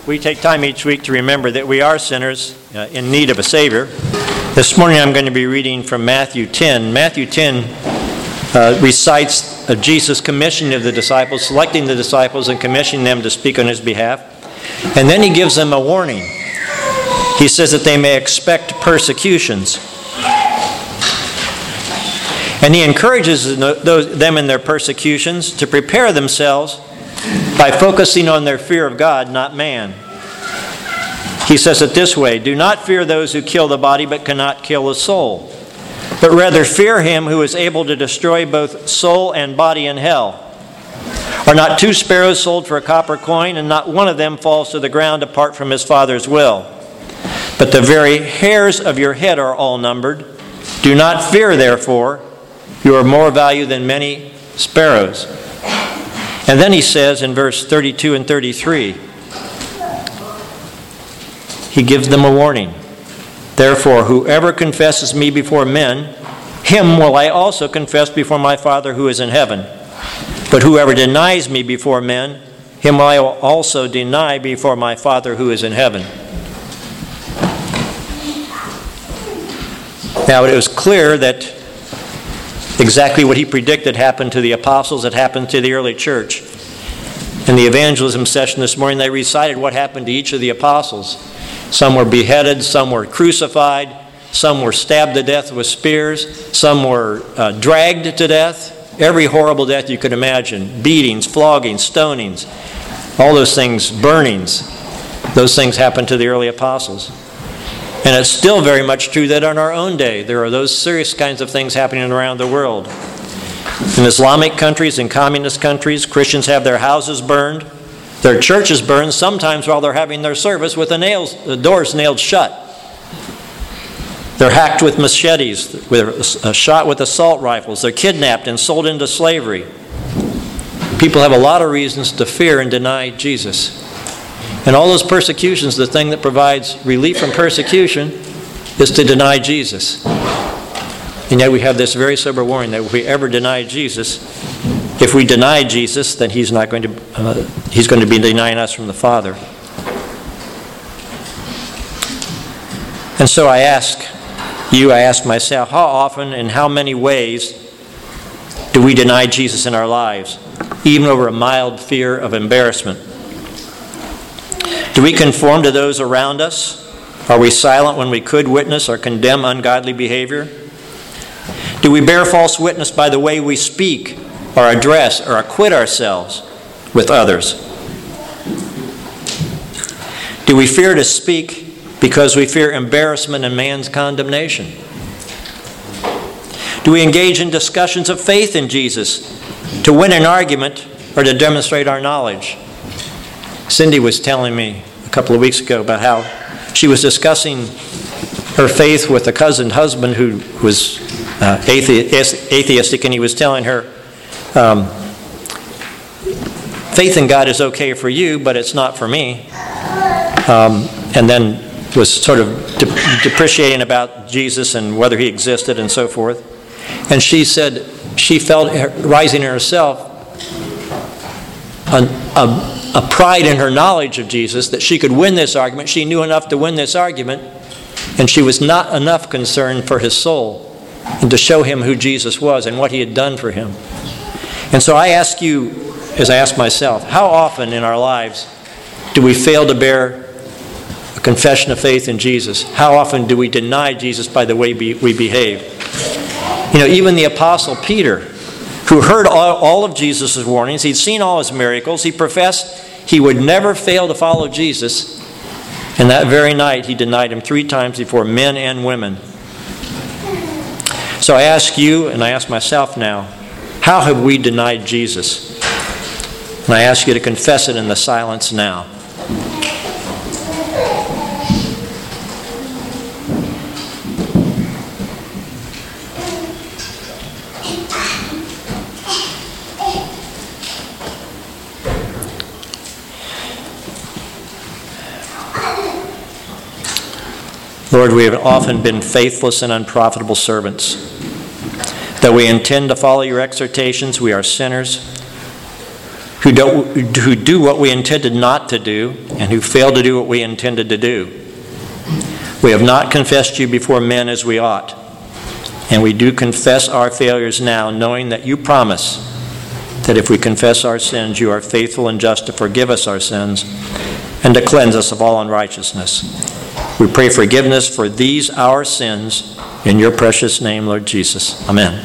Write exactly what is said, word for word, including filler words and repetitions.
We take time each week to remember that we are sinners uh, in need of a Savior. This morning I'm going to be reading from Matthew ten. Matthew ten uh, recites uh, Jesus' commissioning of the disciples, selecting the disciples and commissioning them to speak on His behalf. And then He gives them a warning. He says that they may expect persecutions. And He encourages those, them in their persecutions to prepare themselves by focusing on their fear of God, not man. He says it this way: do not fear those who kill the body but cannot kill the soul, but rather fear Him who is able to destroy both soul and body in hell. Are not two sparrows sold for a copper coin, and not one of them falls to the ground apart from his Father's will? But the very hairs of your head are all numbered. Do not fear, therefore. You are more value than many sparrows. And then He says in verse thirty-two and thirty-three, He gives them a warning. Therefore, whoever confesses me before men, him will I also confess before my Father who is in heaven. But whoever denies me before men, him will I also deny before my Father who is in heaven. Now, it was clear that exactly what He predicted happened to the apostles, it happened to the early church. In the evangelism session this morning, they recited what happened to each of the apostles. Some were beheaded, some were crucified, some were stabbed to death with spears, some were uh, dragged to death. Every horrible death you could imagine. Beatings, floggings, stonings, all those things, burnings. Those things happened to the early apostles. And it's still very much true that in our own day, there are those serious kinds of things happening around the world. In Islamic countries, in communist countries, Christians have their houses burned, their churches burned, sometimes while they're having their service with the nails, the doors nailed shut. They're hacked with machetes, with a shot with assault rifles. They're kidnapped and sold into slavery. People have a lot of reasons to fear and deny Jesus. And all those persecutions, the thing that provides relief from persecution is to deny Jesus. And yet we have this very sober warning that if we ever deny Jesus, if we deny Jesus, then He's not going to, uh, He's going to be denying us from the Father. And so I ask you, I ask myself, how often and how many ways do we deny Jesus in our lives, even over a mild fear of embarrassment? Do we conform to those around us? Are we silent when we could witness or condemn ungodly behavior? Do we bear false witness by the way we speak or address or acquit ourselves with others? Do we fear to speak because we fear embarrassment and man's condemnation? Do we engage in discussions of faith in Jesus to win an argument or to demonstrate our knowledge? Cindy was telling me a couple of weeks ago about how she was discussing her faith with a cousin husband who was uh, athe- atheistic, and he was telling her, um, faith in God is okay for you, but it's not for me. Um, and then was sort of de- depreciating about Jesus and whether He existed and so forth. And she said she felt rising in herself a, a A pride in her knowledge of Jesus, that she could win this argument. She knew enough to win this argument, and she was not enough concerned for his soul and to show him who Jesus was and what He had done for him. And so I ask you, as I ask myself, how often in our lives do we fail to bear a confession of faith in Jesus? How often do we deny Jesus by the way we behave? You know, even the Apostle Peter, who heard all, all of Jesus' warnings, he'd seen all His miracles, he professed he would never fail to follow Jesus, and that very night he denied Him three times before men and women. So I ask you, and I ask myself now, how have we denied Jesus? And I ask you to confess it in the silence now. Lord, we have often been faithless and unprofitable servants. Though we intend to follow Your exhortations, we are sinners. who do, who do what we intended not to do, and who fail to do what we intended to do. We have not confessed you before men as we ought, and we do confess our failures now, knowing that you promise that if we confess our sins, you are faithful and just to forgive us our sins and to cleanse us of all unrighteousness. We pray forgiveness for these our sins in your precious name, Lord Jesus. Amen.